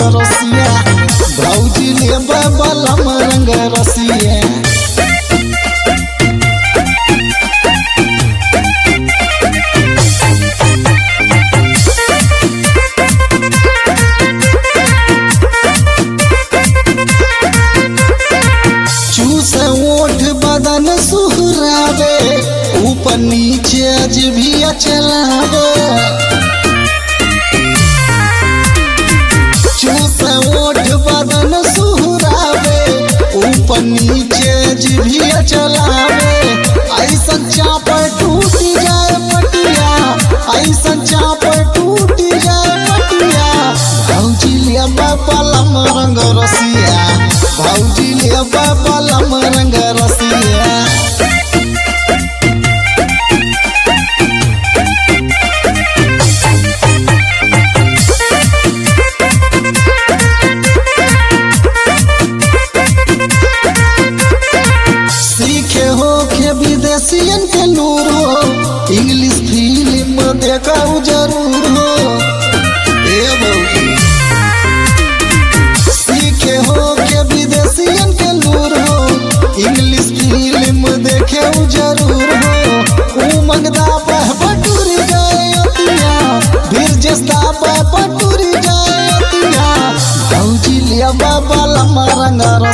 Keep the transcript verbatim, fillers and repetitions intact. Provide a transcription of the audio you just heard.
रसिया भौजी ले बलम रंग रसिया। बदन सुहरावे ऊपर नीचे अजबिया चलावे चूस ओठ बदन सुहरावे ऊपर नीचे अजबिया चलावे ऐसन चाप टूट जाए पटिया ऐसन चाप टूट जाए पटिया भौजी ले बलम रंग रसिया भौजी ले बलम रंग रसिया। सीखे हो के विदेशियन के नूर हो इंग्लिश फिल्म देखा जरूर हो ए भौजी सीखे हो के विदेशियन के नूर हो इंग्लिश फिल्म देखे जरूर हो उमंगदा बह बटुरी जाए अतिया फिर जस्ता बह बटुरी जाए अतिया भौजी ले बलम रंग